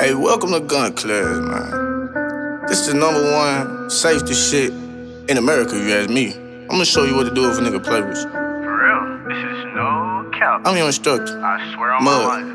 Hey, welcome to Gun Class, man. This is the #1 safety shit in America, if you ask me. I'm gonna show you what to do if a nigga play with you. For real, this is no cap. I'm your instructor. I swear on my life.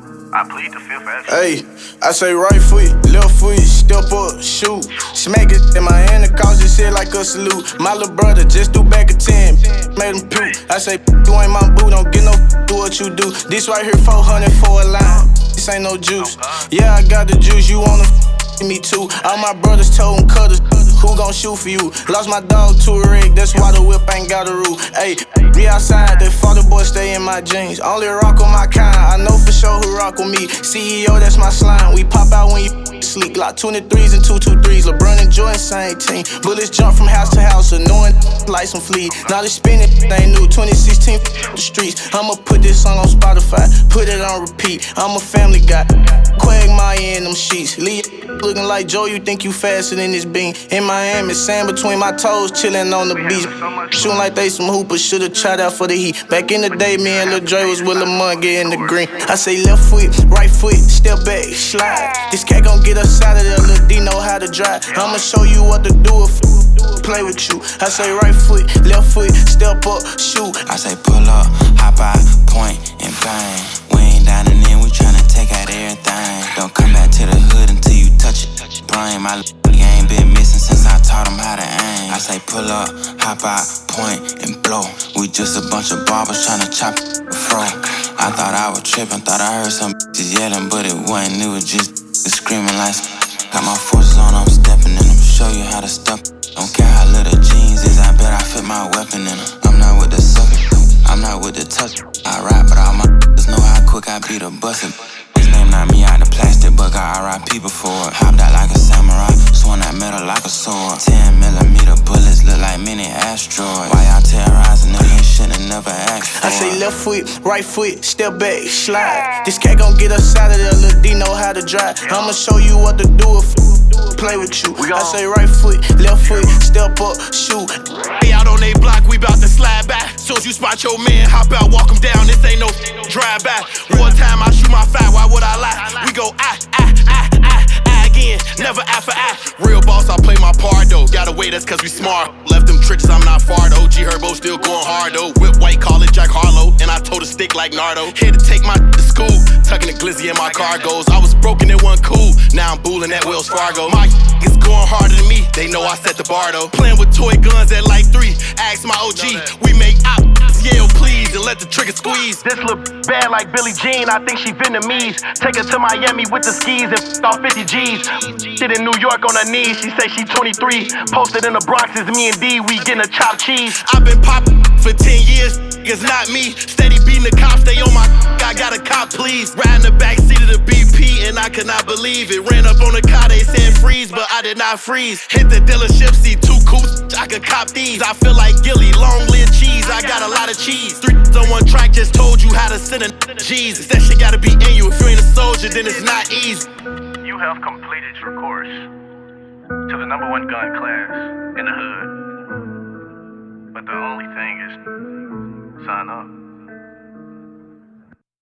I plead the fifth action. Hey, I say right foot, left foot, step up, shoot. Smack it in my hand, the cause this shit like a salute. My little brother just do back a 10, made him puke. I say, you ain't my boo, don't get no do what you do. This right here, 400 for a line. This ain't no juice. Yeah, I got the juice, you wanna me too. All my brothers told 'em cutters, who gon' shoot for you? Lost my dog to a rig, that's why the whip ain't got a roof. Ayy, me outside, that father boy stay in my jeans. Only rock on my kind, I know for sure who rock with me. CEO, that's my slime. We pop out when you sleep. Glock 23s and 223s. LeBron and Jordan, same team. Bullets jump from house to house, annoying like some fleas. Now they spinning, ain't new. 2016, the streets. I'ma put this song on Spotify, put it on repeat. I'm a family guy. Quagmire in them sheets. Lee looking like Joe, you think you faster than this bean. In Miami, sand between my toes, chillin' on the beach. Shooting like they some hoopers, should've tried out for the heat. Back in the day, me and Lil Dre was with Lamar getting the green. I say left foot, right foot, step back, slide. This cat gon' get us out of there, Lil D know how to drive. I'ma show you what to do if play with you. I say right foot, left foot, step up, shoot. I say pull up, hop out, point, and bang. We ain't dining in, we tryna take out everything. Don't come back to the hood until you touch it. Brain, my ain't been missing since I taught him how to aim. I say pull up, hop out, point, and blow. We just a bunch of barbers tryna chop the fro. I thought I was tripping, thought I heard some bitches yelling, but it wasn't, it was just screaming like got my forces on, I'm stepping in them, show you how to step. Don't care how little jeans is, I bet I fit my weapon in them. I'm not with the sucker, I'm not with the touch. I rap, but all my know how quick I beat a bustin'. His name knocked me out the plastic, but got R.I.P. before it. Hopped out like a samurai, swung that metal like a sword. 10mm bullets look like mini asteroids. Why y'all terrorizing them? You should've never asked for I say left foot, right foot, step back, slide. This cat gon' get us out of there, Lil D know how to drive. I'ma show you what to do if play with you. I say right foot, left foot, step up, shoot. Hey, out on they block, we bout to slide back. Soon as you spot your man, hop out, walk him down. This ain't no drive back. One time I shoot my fat, why would I lie? We go again, never eye for eye. Real boss, I play my part though. Gotta wait, that's cause we smart. Left them trenches, I'm not far though. G Herbo still going hard though. Whip white, call it Jack Harlow. And I told a stick like Nardo. Here to take my to school, tucking the glizzy in my cargoes. I was broken, it wasn't cool. Now I'm booling at Wells Fargo. My is going harder than me. They know I set the bar though. Playing with toy guns at like 3. Ask my OG. We make op, yeah, please, and let the trigger squeeze. This look bad like Billie Jean. I think she Vietnamese. Take her to Miami with the skis and off 50 G's. Shit in New York on her knees. She say she 23. Posted in the Bronx is me and D. We getting a chopped cheese. I've been popping for 10 years. It's not me. Steady beating the cops. Stay on my. I got a cop, please. Riding the backseat of the BP and I could not believe it. Ran up on the car. They said freeze, but I did not freeze. Hit the dealership. See 2 coupes. I could cop these. I feel like Gilly. Long live cheese. I got a lot of cheese. 3 on 1 track. Just told you how to send a Jesus. That shit gotta be in you. If you ain't a soldier, then it's not easy. You have completed your course to the #1 gun class in the hood. But the only thing is, sign up.